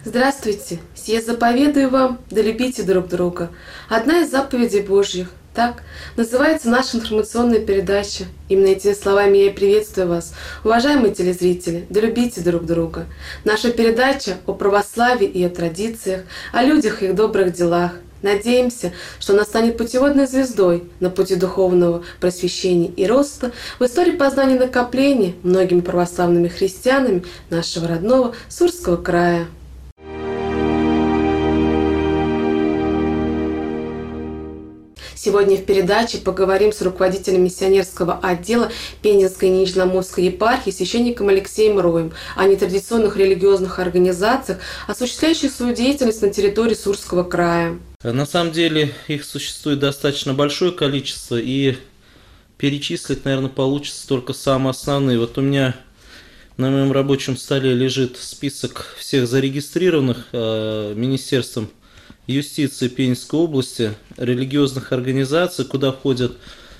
Здравствуйте! Сие заповедую вам, да любите друг друга. Одна из заповедей Божьих. Так называется наша информационная передача. Именно этими словами я и приветствую вас, уважаемые телезрители, да любите друг друга. Наша передача о православии и о традициях, о людях и их добрых делах. Надеемся, что она станет путеводной звездой на пути духовного просвещения и роста в истории познания и накопления многими православными христианами нашего родного Сурского края. Сегодня в передаче поговорим с руководителем миссионерского отдела Пензенской и Нижнемосковской епархии священником Алексеем Роем о нетрадиционных религиозных организациях, осуществляющих свою деятельность на территории Сурского края. На самом деле их существует достаточно большое количество, и перечислить, наверное, получится только самые основные. Вот у меня на моем рабочем столе лежит список всех зарегистрированных Министерством юстиции Пензенской области религиозных организаций, куда входят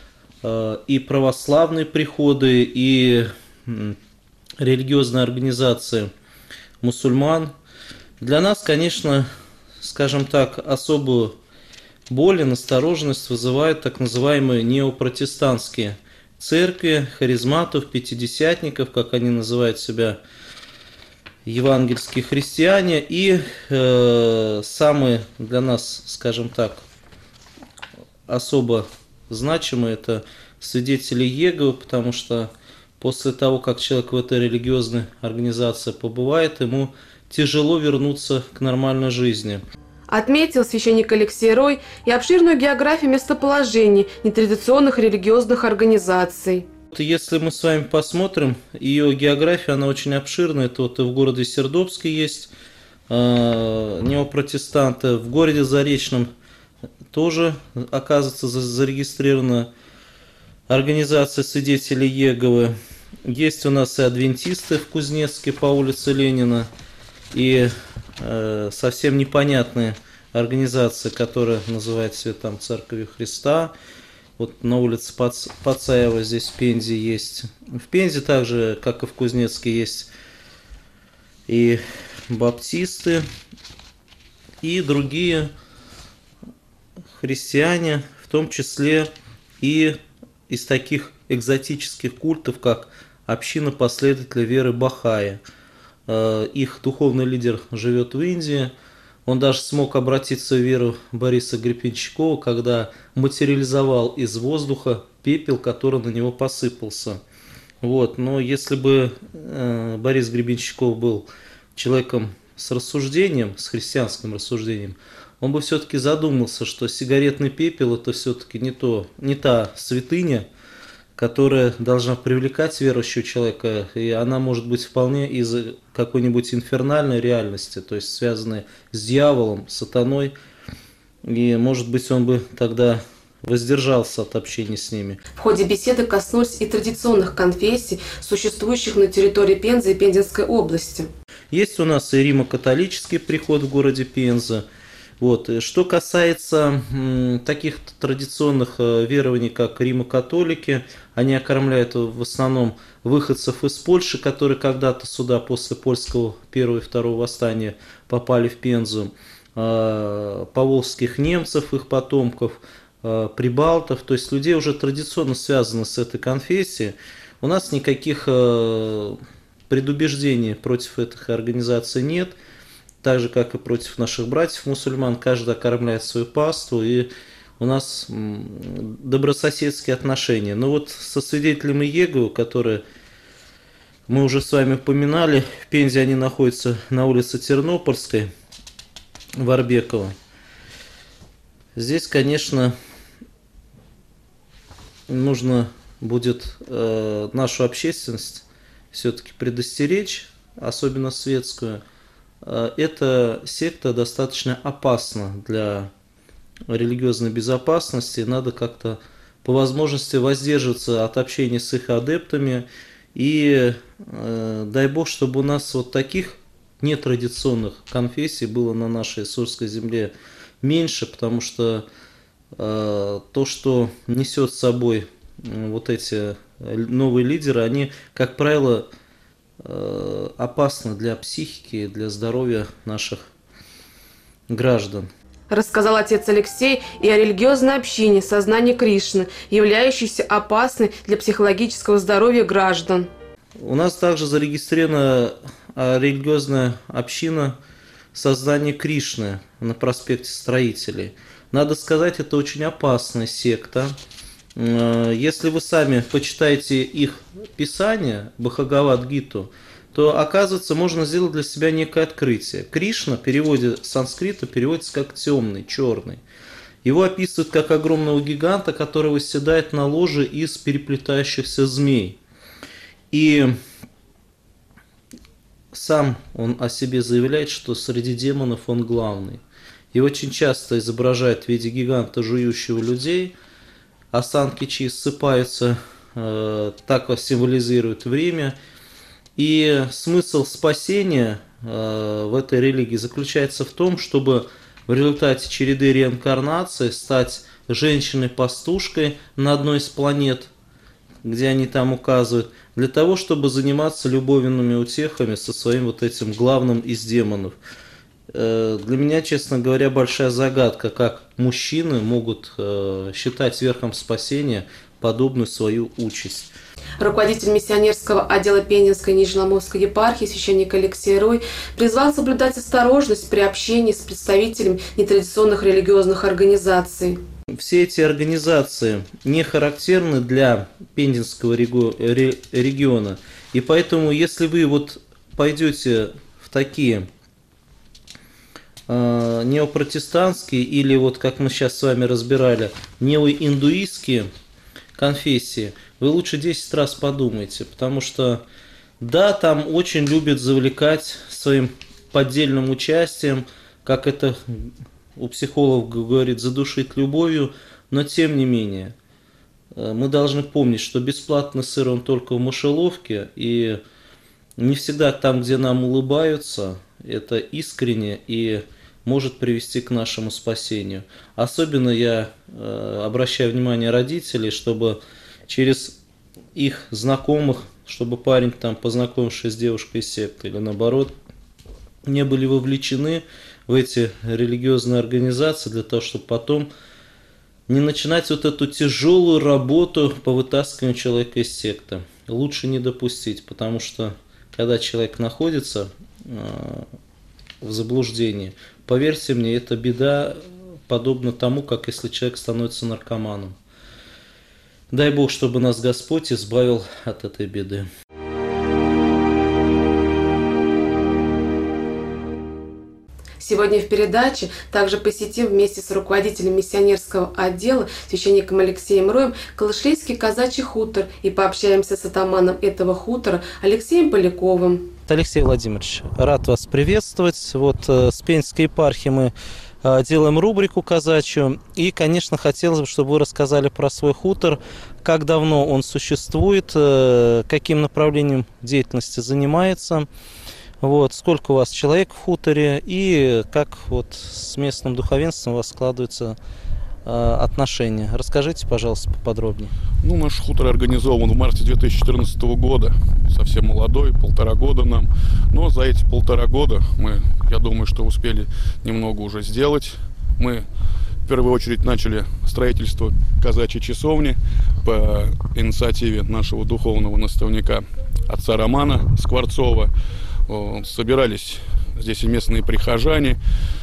и православные приходы, и религиозные организации мусульман. Для нас, конечно, скажем так, особую боль и настороженность вызывают так называемые неопротестантские церкви, харизматов, пятидесятников, как они называют себя, евангельские христиане, и самые для нас, скажем так, особо значимые — это свидетели Иеговы, потому что после того, как человек в этой религиозной организации побывает, ему тяжело вернуться к нормальной жизни. Отметил священник Алексей Рой и обширную географию местоположений нетрадиционных религиозных организаций. Если мы с вами посмотрим, ее география, она очень обширная. Это вот и в городе Сердобске есть неопротестанты, в городе Заречном тоже, оказывается, зарегистрирована организация свидетелей Иеговы. Есть у нас и адвентисты в Кузнецке по улице Ленина, и совсем непонятная организация, которая называется там Церковью Христа. Вот на улице Пацаева здесь в Пензе есть. В Пензе также, как и в Кузнецке, есть и баптисты, и другие христиане, в том числе и из таких экзотических культов, как община последователей веры Бахаи. Их духовный лидер живет в Индии. Он даже смог обратиться в веру Бориса Гребенщикова, когда материализовал из воздуха пепел, который на него посыпался. Вот. Но если бы Борис Гребенщиков был человеком с рассуждением, с христианским рассуждением, он бы все-таки задумался, что сигаретный пепел — это все-таки не та святыня, которая должна привлекать верующего человека, и она может быть вполне из какой-нибудь инфернальной реальности, то есть связанной с дьяволом, сатаной, и, может быть, он бы тогда воздержался от общения с ними. В ходе беседы коснулись и традиционных конфессий, существующих на территории Пензы и Пензенской области. Есть у нас и римо-католический приход в городе Пенза. Вот. Что касается таких традиционных верований, как римо-католики, они окормляют в основном выходцев из Польши, которые когда-то сюда после польского первого и второго восстания попали в Пензу, поволжских немцев, их потомков, прибалтов, то есть людей уже традиционно связанных с этой конфессией. У нас никаких предубеждений против этих организаций нет. Так же, как и против наших братьев-мусульман, каждый окормляет свою паству, и у нас добрососедские отношения. Но вот со свидетелями Иеговы, которые мы уже с вами упоминали, в Пензе они находятся на улице Тернопольской, Варбекова. Здесь, конечно, нужно будет нашу общественность все-таки предостеречь, особенно светскую. Эта секта достаточно опасна для религиозной безопасности. Надо как-то по возможности воздерживаться от общения с их адептами. И дай Бог, чтобы у нас вот таких нетрадиционных конфессий было на нашей Сурской земле меньше, потому что то, что несет с собой вот эти новые лидеры, они, как правило, опасно для психики, для здоровья наших граждан. Рассказал отец Алексей и о религиозной общине сознания Кришны, являющейся опасной для психологического здоровья граждан. У нас также зарегистрирована религиозная община сознания Кришны на проспекте Строителей. Надо сказать, это очень опасная секта. Если вы сами почитаете их писание, Бхагавад-гиту, то, оказывается, можно сделать для себя некое открытие. Кришна в переводе с санскрита переводится как темный, черный. Его описывают как огромного гиганта, который восседает на ложе из переплетающихся змей. И сам он о себе заявляет, что среди демонов он главный. И очень часто изображает в виде гиганта, жующего людей. Осанки чьи ссыпаются, так символизирует время. И смысл спасения в этой религии заключается в том, чтобы в результате череды реинкарнаций стать женщиной-пастушкой на одной из планет, где они там указывают, для того, чтобы заниматься любовными утехами со своим вот этим главным из демонов. Для меня, честно говоря, большая загадка, как мужчины могут считать верхом спасения подобную свою участь. Руководитель миссионерского отдела Пензенской и Нижнеломовской епархии священник Алексей Рой призвал соблюдать осторожность при общении с представителями нетрадиционных религиозных организаций. Все эти организации не характерны для Пензенского региона, и поэтому, если вы вот пойдете в такие неопротестантские или, вот как мы сейчас с вами разбирали, неоиндуистские конфессии, вы лучше 10 раз подумайте, потому что, да, там очень любят завлекать своим поддельным участием, как это у психологов говорит, задушить любовью, но тем не менее, мы должны помнить, что бесплатный сыр он только в мышеловке, и не всегда там, где нам улыбаются, это искренне и может привести к нашему спасению. Особенно я обращаю внимание родителей, чтобы через их знакомых, чтобы парень, там, познакомившись с девушкой из секты или наоборот, не были вовлечены в эти религиозные организации, для того, чтобы потом не начинать вот эту тяжелую работу по вытаскиванию человека из секты. Лучше не допустить, потому что когда человек находится в заблуждении, поверьте мне, это беда, подобно тому, как если человек становится наркоманом. Дай Бог, чтобы нас Господь избавил от этой беды. Сегодня в передаче также посетим вместе с руководителем миссионерского отдела, священником Алексеем Роем, Калышлейский казачий хутор и пообщаемся с атаманом этого хутора Алексеем Поляковым. Алексей Владимирович, рад вас приветствовать. Вот с Пензенской епархии мы делаем рубрику казачью. И, конечно, хотелось бы, чтобы вы рассказали про свой хутор, как давно он существует, каким направлением деятельности занимается. Вот, сколько у вас человек в хуторе и как вот с местным духовенством у вас складываются отношения. Расскажите, пожалуйста, поподробнее. Ну, наш хутор организован в марте 2014 года. Совсем молодой, 1,5 года нам. Но за эти 1,5 года мы, я думаю, что успели немного уже сделать. Мы в первую очередь начали строительство казачьей часовни по инициативе нашего духовного наставника отца Романа Скворцова. Собирались здесь и местные прихожане,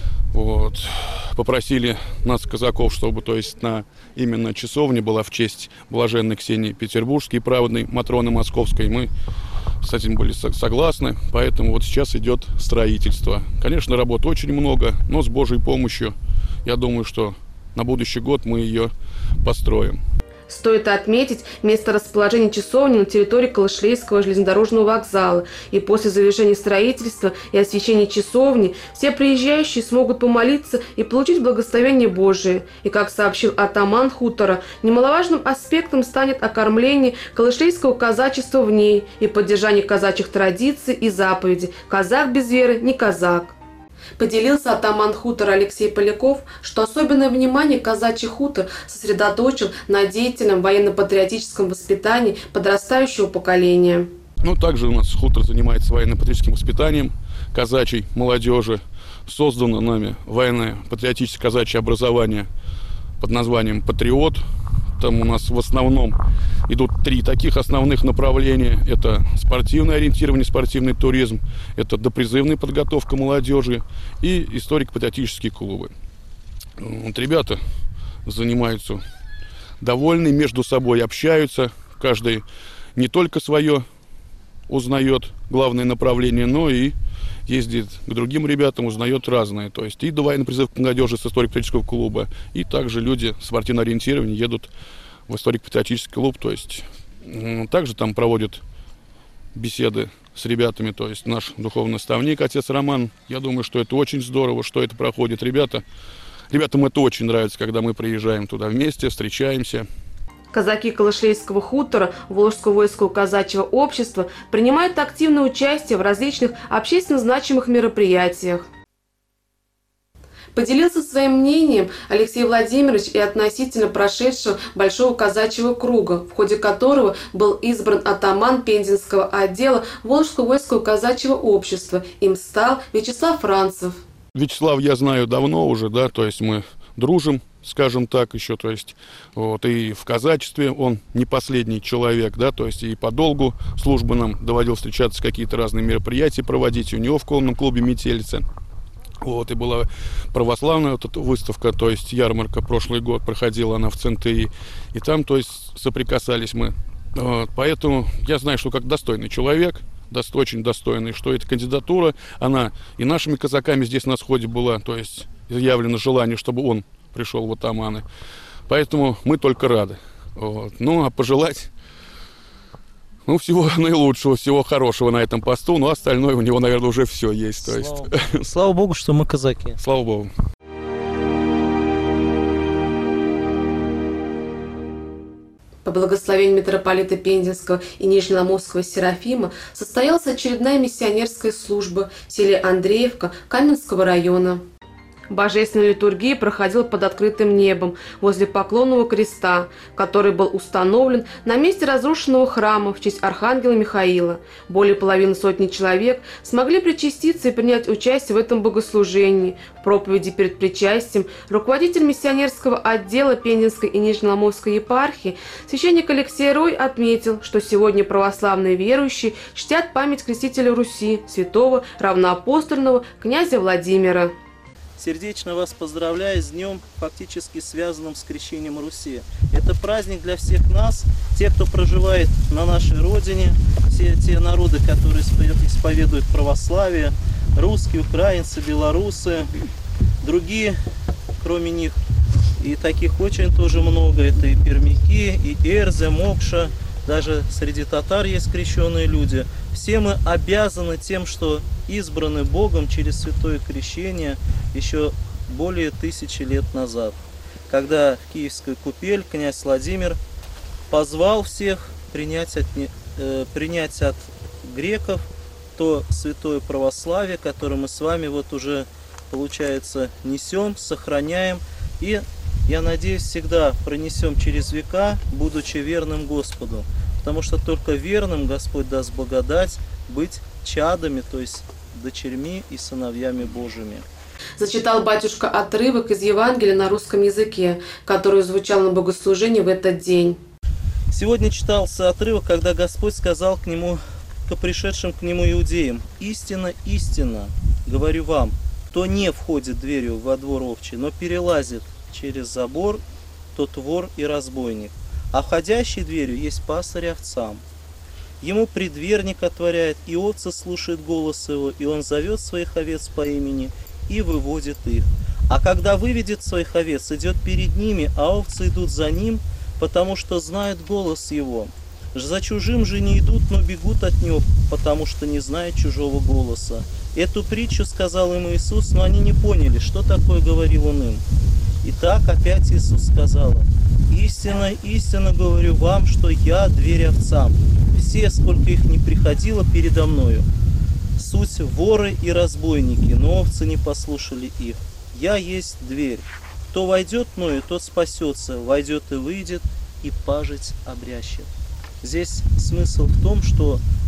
вот, попросили нас, казаков, чтобы, то есть, на именно часовне была в честь блаженной Ксении Петербургской, праведной Матроны Московской. Мы с этим были согласны, поэтому вот сейчас идет строительство. Конечно, работы очень много, но с Божьей помощью, я думаю, что на будущий год мы ее построим. Стоит отметить место расположения часовни на территории Калышлейского железнодорожного вокзала. И после завершения строительства и освящения часовни все приезжающие смогут помолиться и получить благословение Божие. И, как сообщил атаман хутора, немаловажным аспектом станет окормление калышлейского казачества в ней и поддержание казачьих традиций и заповедей. Казак без веры не казак. Поделился атаман хутора Алексей Поляков, что особенное внимание казачий хутор сосредоточил на деятельном военно-патриотическом воспитании подрастающего поколения. Ну, также у нас хутор занимается военно-патриотическим воспитанием казачьей молодежи. Создано нами военно-патриотическое казачье образование под названием «Патриот». Там у нас в основном идут 3 таких основных направления. Это спортивное ориентирование, спортивный туризм, это допризывная подготовка молодежи и историко-патриотические клубы. Вот ребята занимаются довольны, между собой общаются. Каждый не только свое узнает главное направление, но и ездит к другим ребятам, узнает разные. То есть и военный призыв к молодежи с историко-патриотического клуба, и также люди спортивного ориентирования едут в историко-патриотический клуб. То есть также там проводят беседы с ребятами. То есть наш духовный наставник, отец Роман. Я думаю, что это очень здорово, что это проходит. Ребятам это очень нравится, когда мы приезжаем туда вместе, встречаемся. Казаки Калышлейского хутора Волжского воинского казачьего общества принимают активное участие в различных общественно значимых мероприятиях. Поделился своим мнением Алексей Владимирович и относительно прошедшего Большого казачьего круга, в ходе которого был избран атаман Пензенского отдела Волжского воинского казачьего общества. Им стал Вячеслав Францев. Вячеслав я знаю давно уже, да, то есть мы дружим, скажем так, еще, то есть, вот, и в казачестве он не последний человек, да, то есть и по долгу службы нам доводил встречаться, какие-то разные мероприятия проводить у него в конном клубе «Метелица». Вот, и была православная вот эта выставка, то есть ярмарка, прошлый год проходила она в ЦНТИ, и там, то есть, соприкасались мы. Вот, поэтому я знаю, что как достойный человек, очень достойный, что эта кандидатура, она и нашими казаками здесь на сходе была, то есть изъявлено желание, чтобы он пришел в атаманы. Поэтому мы только рады. Вот. Ну, а пожелать всего наилучшего, всего хорошего на этом посту. Ну, остальное у него, наверное, уже все есть. То есть. Слава Богу, что мы казаки. Слава Богу. По благословению митрополита Пензенского и Нижнеломовского Серафима состоялась очередная миссионерская служба в селе Андреевка Каменского района. Божественная литургия проходила под открытым небом возле Поклонного креста, который был установлен на месте разрушенного храма в честь архангела Михаила. Более половины сотни человек смогли причаститься и принять участие в этом богослужении. В проповеди перед причастием руководитель миссионерского отдела Пензенской и Нижнеломовской епархии священник Алексей Рой отметил, что сегодня православные верующие чтят память крестителя Руси, святого равноапостольного князя Владимира. Сердечно вас поздравляю с днем, фактически связанным с крещением Руси. Это праздник для всех нас, тех, кто проживает на нашей родине, все те народы, которые исповедуют православие, русские, украинцы, белорусы, другие, кроме них. И таких очень тоже много. Это и пермяки, и эрзя, мокша. Даже среди татар есть крещенные люди. Все мы обязаны тем, что избраны Богом через святое крещение еще более 1000 лет назад, когда в Киевскую купель князь Владимир позвал всех принять от греков то святое православие, которое мы с вами вот уже, получается, несем, сохраняем и, я надеюсь, всегда пронесем через века, будучи верным Господу. Потому что только верным Господь даст благодать быть чадами, то есть дочерьми и сыновьями Божьими. Зачитал батюшка отрывок из Евангелия на русском языке, который звучал на богослужении в этот день. Сегодня читался отрывок, когда Господь сказал к пришедшим к Нему иудеям: «Истинно, истинно, говорю вам, кто не входит дверью во двор овчий, но перелазит через забор, тот вор и разбойник. А входящий дверью есть пастырь овцам. Ему предверник отворяет, и овцы слушают голос его, и он зовет своих овец по имени и выводит их. А когда выведет своих овец, идет перед ними, а овцы идут за ним, потому что знают голос его. За чужим же не идут, но бегут от него, потому что не знают чужого голоса». Эту притчу сказал им Иисус, но они не поняли, что такое говорил он им. Итак, опять Иисус сказал: «Истинно, истинно говорю вам, что я дверь овцам. Все, сколько их не приходило передо мною, суть воры и разбойники, но овцы не послушали их. Я есть дверь. Кто войдет мною, тот спасется, войдет и выйдет, и пажить обрящет». Здесь смысл в том, что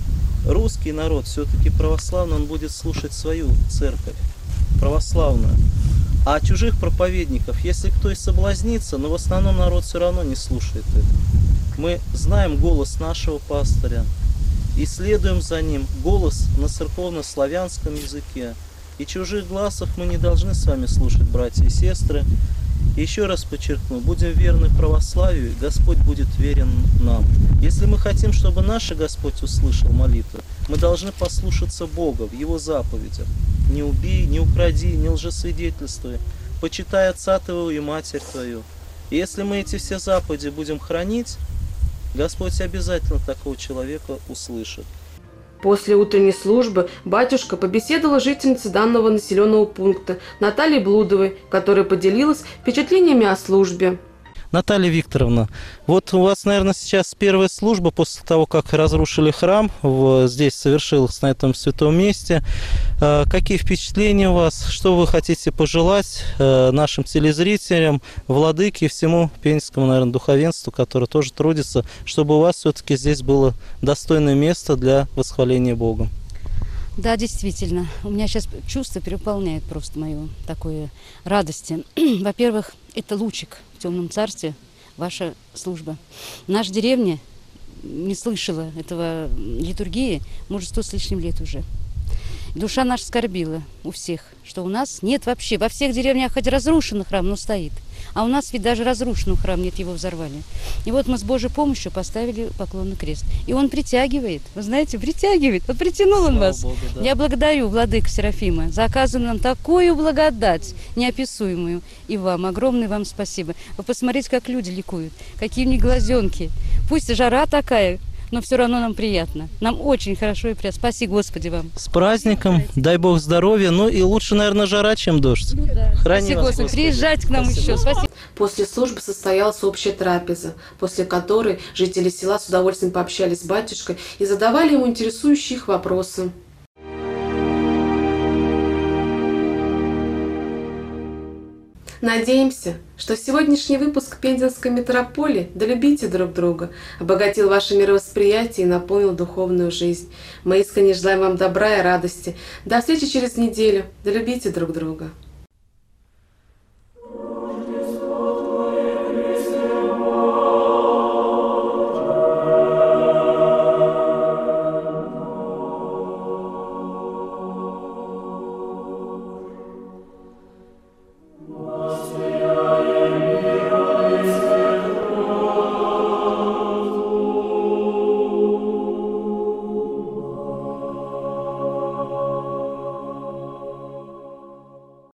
русский народ все-таки православный, он будет слушать свою церковь, православную. А чужих проповедников, если кто и соблазнится, но в основном народ все равно не слушает это. Мы знаем голос нашего пастыря и следуем за ним, голос на церковно-славянском языке. И чужих глазов мы не должны с вами слушать, братья и сестры. И еще раз подчеркну, будем верны православию, и Господь будет верен нам. Если мы хотим, чтобы наш Господь услышал молитву, мы должны послушаться Бога в Его заповедях. Не убей, не укради, не лжесвидетельствуй, почитай отца твоего и матерь твою. И если мы эти все заповеди будем хранить, Господь обязательно такого человека услышит. После утренней службы батюшка побеседовал с жительницей данного населенного пункта Натальей Блудовой, которая поделилась впечатлениями о службе. Наталья Викторовна, вот у вас, наверное, сейчас первая служба после того, как разрушили храм, здесь совершилась на этом святом месте. Какие впечатления у вас? Что вы хотите пожелать нашим телезрителям, владыке и всему пензенскому, наверное, духовенству, которое тоже трудится, чтобы у вас все-таки здесь было достойное место для восхваления Бога? Да, действительно. У меня сейчас чувство переполняет просто мою такую радости. Во-первых, это лучик в темном царстве, ваша служба. Наша деревня не слышала этого литургии, может, 100 с лишним лет уже. Душа наша скорбила у всех, что у нас нет вообще. Во всех деревнях хоть разрушенный храм, но стоит. А у нас ведь даже разрушенный храм нет, его взорвали. И вот мы с Божьей помощью поставили поклонный крест. И он притягивает, вы знаете, притягивает. Вот притянул он вас. Богу, да. Я благодарю владыку Серафима за оказанную нам такую благодать, неописуемую. И вам, огромное вам спасибо. Вы посмотрите, как люди ликуют, какие у них глазенки. Пусть жара такая, но все равно нам приятно. Нам очень хорошо и приятно. Спасибо, Господи, вам. С праздником, дай Бог здоровья, ну и лучше, наверное, жара, чем дождь. Ну, да. Храни Спасибо, вас, Господи. Господи. Приезжайте к нам еще. Спасибо. После службы состоялась общая трапеза, после которой жители села с удовольствием пообщались с батюшкой и задавали ему интересующие их вопросы. Надеемся, что сегодняшний выпуск Пензенской метрополии «Да любите друг друга» обогатил ваше мировосприятие и наполнил духовную жизнь. Мы искренне желаем вам добра и радости. До встречи через неделю. Да любите друг друга.